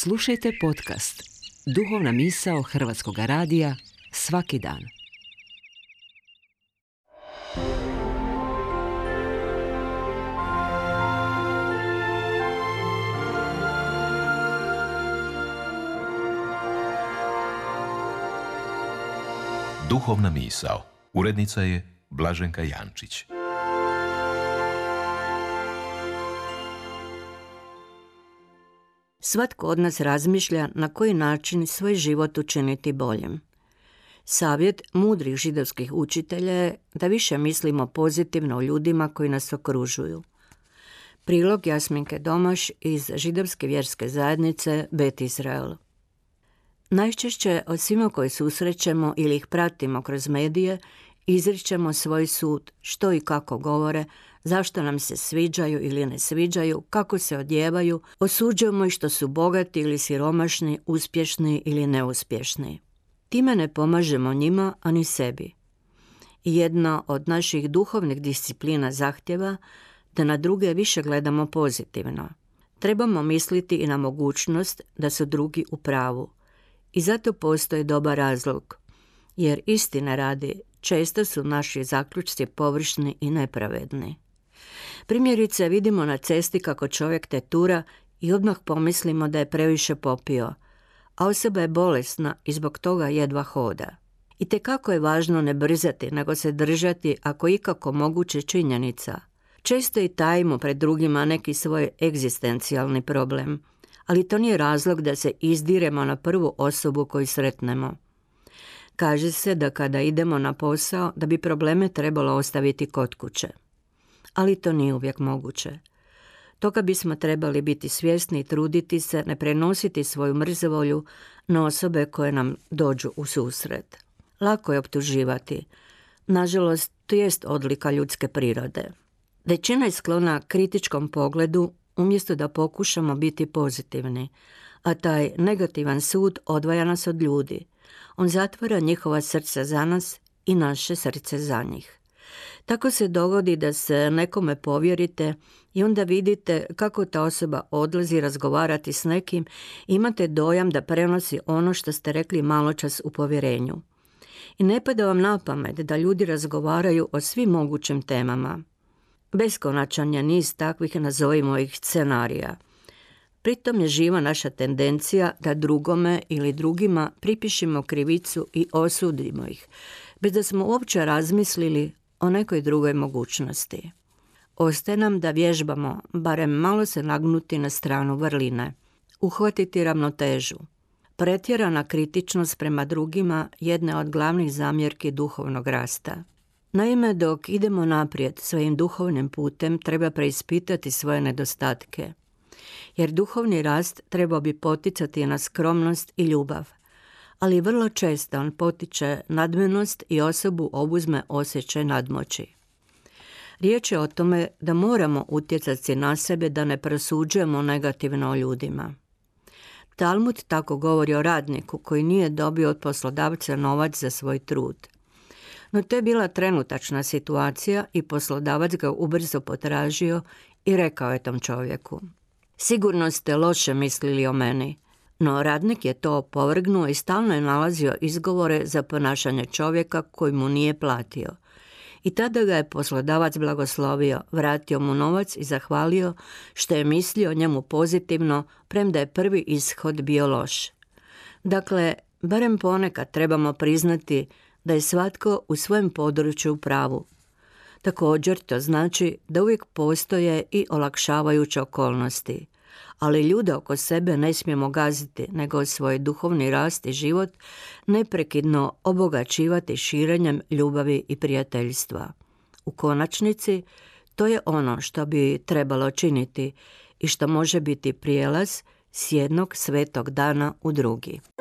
Slušajte podcast Duhovna misao Hrvatskog radija svaki dan. Duhovna misao. Urednica je Blaženka Jančić. Svatko od nas razmišlja na koji način svoj život učiniti boljim. Savjet mudrih židovskih učitelja je da više mislimo pozitivno o ljudima koji nas okružuju. Prilog Jasminke Domaš iz židovske vjerske zajednice Bet Izrael. Najčešće od svima koji susrećemo ili ih pratimo kroz medije izričemo svoj sud, što i kako govore, zašto nam se sviđaju ili ne sviđaju, kako se odjevaju, osuđujemo ih što su bogati ili siromašni, uspješni ili neuspješni. Time ne pomažemo njima, ani sebi. Jedna od naših duhovnih disciplina zahtjeva da na druge više gledamo pozitivno. Trebamo misliti i na mogućnost da su drugi u pravu. I zato postoji dobar razlog, jer istine radi često su naši zaključci površni i nepravedni. Primjerice, vidimo na cesti kako čovjek tetura i odmah pomislimo da je previše popio, a osoba je bolesna i zbog toga jedva hoda. Itekako je važno ne brzati, nego se držati ako ikako moguće činjenica. Često i tajimo pred drugima neki svoj egzistencijalni problem, ali to nije razlog da se izdiremo na prvu osobu koju sretnemo. Kaže se da kada idemo na posao, da bi probleme trebalo ostaviti kod kuće. Ali to nije uvijek moguće. Toga bismo trebali biti svjesni i truditi se ne prenositi svoju mrzovolju na osobe koje nam dođu u susret. Lako je optuživati. Nažalost, to jest odlika ljudske prirode. Većina je sklona kritičkom pogledu umjesto da pokušamo biti pozitivni, a taj negativan sud odvaja nas od ljudi. On zatvara njihova srca za nas i naše srce za njih. Tako se dogodi da se nekome povjerite i onda vidite kako ta osoba odlazi razgovarati s nekim i imate dojam da prenosi ono što ste rekli maločas u povjerenju. I ne pada vam na pamet da ljudi razgovaraju o svim mogućim temama. Beskonačan je niz takvih, nazovimo ih, scenarija. Pritom je živa naša tendencija da drugome ili drugima pripišimo krivicu i osudimo ih, bez da smo uopće razmislili o nekoj drugoj mogućnosti. Ostaje nam da vježbamo, barem malo se nagnuti na stranu vrline, uhvatiti ravnotežu. Pretjerana kritičnost prema drugima jedna od glavnih zamjerki duhovnog rasta. Naime, dok idemo naprijed svojim duhovnim putem, treba preispitati svoje nedostatke. Jer duhovni rast trebao bi poticati na skromnost i ljubav, ali vrlo često on potiče nadmenost i osobu obuzme osjećaj nadmoći. Riječ je o tome da moramo utjecati na sebe da ne prosuđujemo negativno o ljudima. Talmud tako govori o radniku koji nije dobio od poslodavca novac za svoj trud. No to je bila trenutačna situacija i poslodavac ga ubrzo potražio i rekao je tom čovjeku: sigurno ste loše mislili o meni. No radnik je to opovrgnuo i stalno je nalazio izgovore za ponašanje čovjeka koji mu nije platio. I tada ga je poslodavac blagoslovio, vratio mu novac i zahvalio što je mislio o njemu pozitivno, premda je prvi ishod bio loš. Dakle, barem ponekad trebamo priznati da je svatko u svojem području u pravu. Također to znači da uvijek postoje i olakšavajuće okolnosti, ali ljude oko sebe ne smijemo gaziti, nego svoj duhovni rast i život neprekidno obogaćivati širenjem ljubavi i prijateljstva. U konačnici, to je ono što bi trebalo činiti i što može biti prijelaz s jednog svetog dana u drugi.